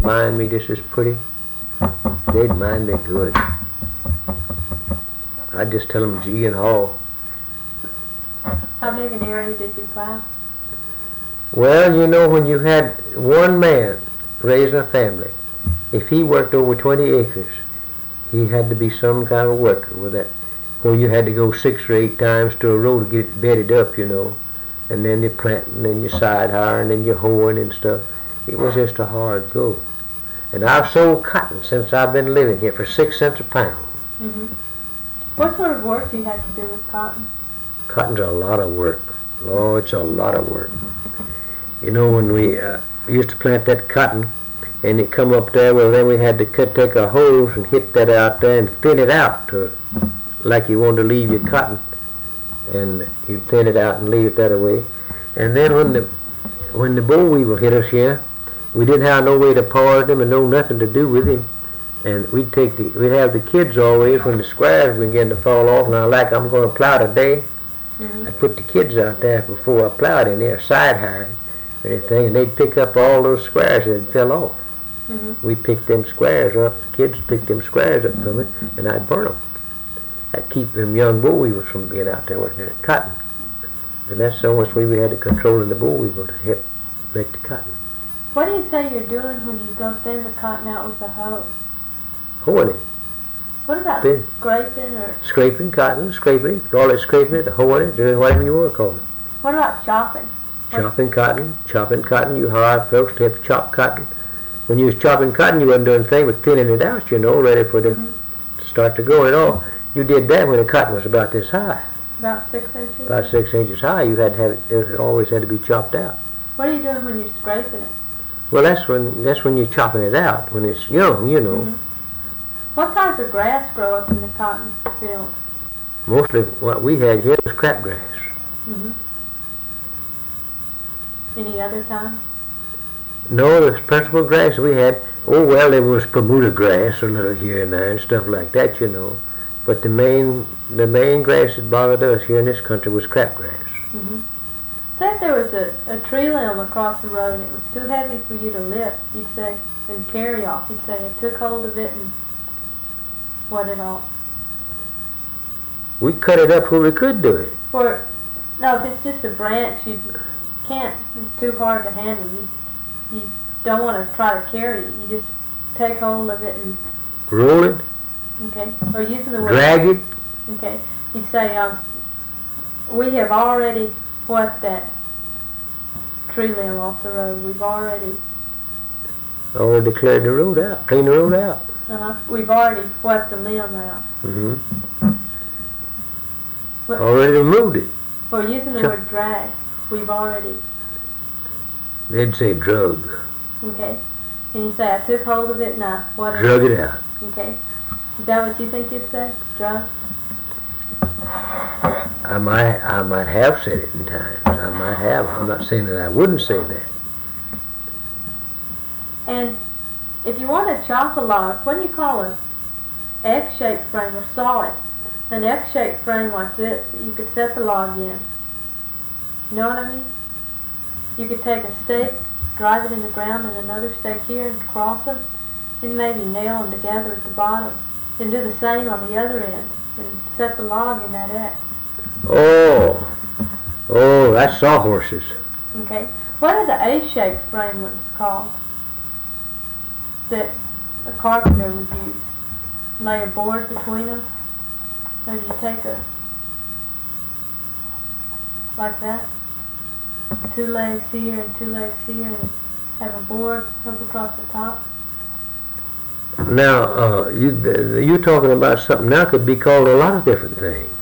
mind me just as pretty. They'd mind me good. I'd just tell them G and haul. How big an area did you plow? Well, you know, when you had one man raising a family, if he worked over 20 acres, he had to be some kind of worker with that, where you had to go 6 or 8 times to a row to get it bedded up, you know, and then you planting, and then you side hiring, and then you hoeing and stuff. It was just a hard go. And I've sold cotton since I've been living here for 6 cents a pound. Mm-hmm. What sort of work do you have to do with cotton? Cotton's a lot of work. Lord, it's a lot of work. You know, when we used to plant that cotton, and it come up there, well, then we had to take a hose and hit that out there and thin it out to, like you wanted to leave your cotton, and you'd thin it out and leave it that way. And then when the boll weevil hit us here, we didn't have no way to pard him and no nothing to do with him, and we'd have the kids always when the squares began to fall off. Now, like I'm going to plow today, I'd put the kids out there before I plowed in there, side hiring and everything, and they'd pick up all those squares that had fell off. We picked them squares up, the kids picked them squares up from it, and I'd burn them. That'd keep them young boll weevils from being out there working at cotton. And that's the only way we had to control the boll weevil to help make the cotton. What do you say you're doing when you go thin the cotton out with a hoe? Hoeing it. What about scraping or? Scraping cotton, scraping it, call it scraping it, hoeing it, doing whatever you want to call it. What about chopping? Chopping cotton, you hire folks to help chop cotton. When you was chopping cotton, you wasn't doing anything but thinning it out, you know, ready for the to start to grow and all. You did that when the cotton was about this high. About 6 inches? About 6 inches high. You had to have it always had to be chopped out. What are you doing when you're scraping it? Well, that's when you're chopping it out, when it's young, you know. What kinds of grass grow up in the cotton field? Mostly what we had here was crabgrass. Any other kinds? No, the principal grass we had, oh well, there was Bermuda grass a little here and there and stuff like that, you know. But the main grass that bothered us here in this country was crabgrass. Say if there was a tree limb across the road and it was too heavy for you to lift, you'd say, and carry off, you'd say, I took hold of it and what it all? We cut it up where we could do it. Or, no, if it's just a branch, you can't, it's too hard to handle. You don't want to try to carry it. You just take hold of it and roll it. Okay. Or using the word drag it. Okay. You'd say, we have already whacked that tree limb off the road. We've already cleared the road out, cleaned the road out. We've already whacked the limb out. Already removed it. Or using the word drag. We've already. They'd say drug. Okay. And you say, I took hold of it and I what? Drug it out. Okay. Is that what you think you'd say? Drug? I might have said it in times. I might have. I'm not saying that I wouldn't say that. And if you want to chop a log, what do you call an X-shaped frame or saw it? An X-shaped frame like this that you could set the log in. You know what I mean? You could take a stake, drive it in the ground, and another stake here, and cross them, and maybe nail them together at the bottom. Then do the same on the other end, and set the log in that X. Oh, that's sawhorses. Okay. What are the A-shaped frame ones called that a carpenter would use? Lay a board between them? Or you take like that? 2 legs here and 2 legs here, and have a board up across the top. Now, you're talking about something now could be called a lot of different things.